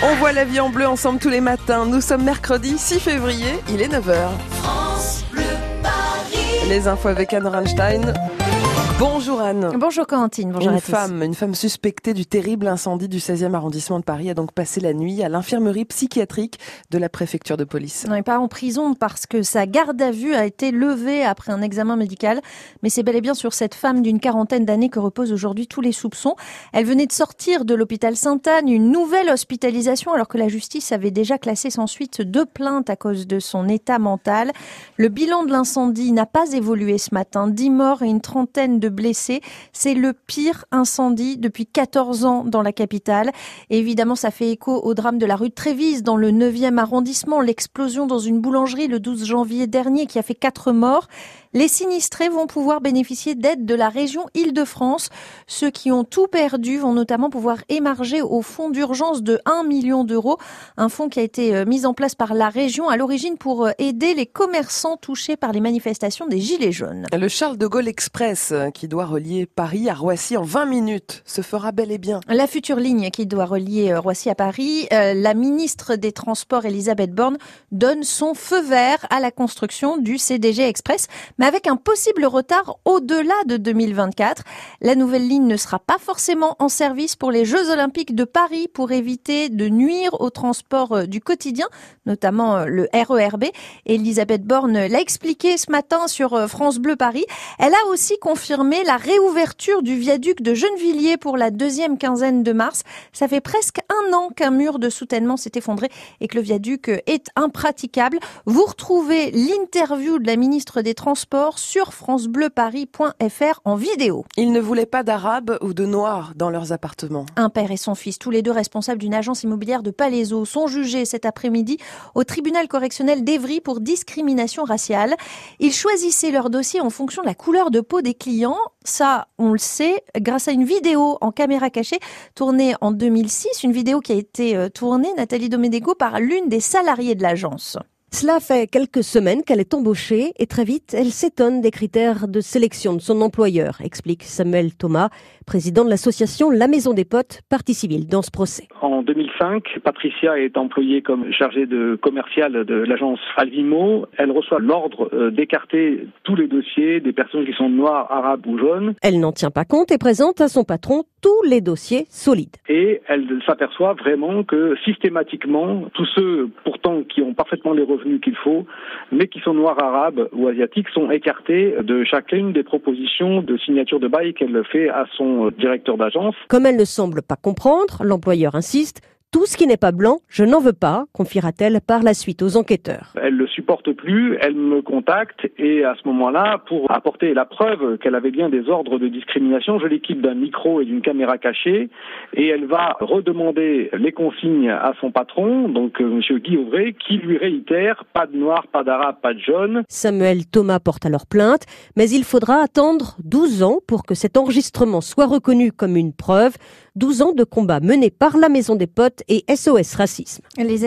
On voit la vie en bleu ensemble tous les matins. Nous sommes mercredi 6 février, il est 9h. France Bleu Paris. Les infos avec Anne Orenstein. Bonjour Anne. Bonjour Corentine, bonjour à tous. Une femme suspectée du terrible incendie du 16e arrondissement de Paris a donc passé la nuit à l'infirmerie psychiatrique de la préfecture de police. Non, et pas en prison parce que sa garde à vue a été levée après un examen médical. Mais c'est bel et bien sur cette femme d'une quarantaine d'années que reposent aujourd'hui tous les soupçons. Elle venait de sortir de l'hôpital Sainte-Anne, une nouvelle hospitalisation alors que la justice avait déjà classé sans suite 2 plaintes à cause de son état mental. Le bilan de l'incendie n'a pas évolué ce matin. 10 morts et une trentaine de blessés. C'est le pire incendie depuis 14 ans dans la capitale. Et évidemment, ça fait écho au drame de la rue de Trévise dans le 9e arrondissement. L'explosion dans une boulangerie le 12 janvier dernier qui a fait 4 morts. Les sinistrés vont pouvoir bénéficier d'aide de la région Île-de-France. Ceux qui ont tout perdu vont notamment pouvoir émarger au fonds d'urgence de 1 million d'euros. Un fonds qui a été mis en place par la région à l'origine pour aider les commerçants touchés par les manifestations des Gilets jaunes. Le Charles de Gaulle Express qui doit relier Paris à Roissy en 20 minutes se fera bel et bien. La future ligne qui doit relier Roissy à Paris, la ministre des Transports Elisabeth Borne donne son feu vert à la construction du CDG Express, mais avec un possible retard au-delà de 2024. La nouvelle ligne ne sera pas forcément en service pour les Jeux Olympiques de Paris pour éviter de nuire au transport du quotidien, notamment le RERB. Elisabeth Borne l'a expliqué ce matin sur France Bleu Paris. Elle a aussi confirmé la réouverture du viaduc de Gennevilliers pour la 2e quinzaine de mars. Ça fait presque 1 an qu'un mur de soutènement s'est effondré et que le viaduc est impraticable. Vous retrouvez l'interview de la ministre des Transports sur francebleuparis.fr en vidéo. Ils ne voulaient pas d'arabes ou de noirs dans leurs appartements. Un père et son fils, tous les deux responsables d'une agence immobilière de Palaiseau, sont jugés cet après-midi au tribunal correctionnel d'Évry pour discrimination raciale. Ils choisissaient leur dossier en fonction de la couleur de peau des clients. Ça, on le sait, grâce à une vidéo en caméra cachée tournée en 2006, une vidéo qui a été tournée, Nathalie Domédégo, par l'une des salariées de l'agence. Cela fait quelques semaines qu'elle est embauchée et très vite, elle s'étonne des critères de sélection de son employeur, explique Samuel Thomas, président de l'association La Maison des Potes, partie civile dans ce procès. En 2005, Patricia est employée comme chargée de commerciale de l'agence Alvimo. Elle reçoit l'ordre d'écarter tous les dossiers des personnes qui sont noires, arabes ou jaunes. Elle n'en tient pas compte et présente à son patron tous les dossiers solides. Et elle s'aperçoit vraiment que systématiquement, tous ceux pourtant qui ont parfaitement les revenus qu'il faut, mais qui sont noirs, arabes ou asiatiques, sont écartés de chacune des propositions de signature de bail qu'elle fait à son directeur d'agence. Comme elle ne semble pas comprendre, l'employeur insiste. Tout ce qui n'est pas blanc, je n'en veux pas, confiera-t-elle par la suite aux enquêteurs. Elle ne supporte plus, elle me contacte et à ce moment-là, pour apporter la preuve qu'elle avait bien des ordres de discrimination, je l'équipe d'un micro et d'une caméra cachée et elle va redemander les consignes à son patron, donc monsieur Guy Auvray, qui lui réitère pas de noir, pas d'arabe, pas de jaune. Samuel Thomas porte alors plainte, mais il faudra attendre 12 ans pour que cet enregistrement soit reconnu comme une preuve. 12 ans de combat menés par la Maison des Potes et SOS Racisme.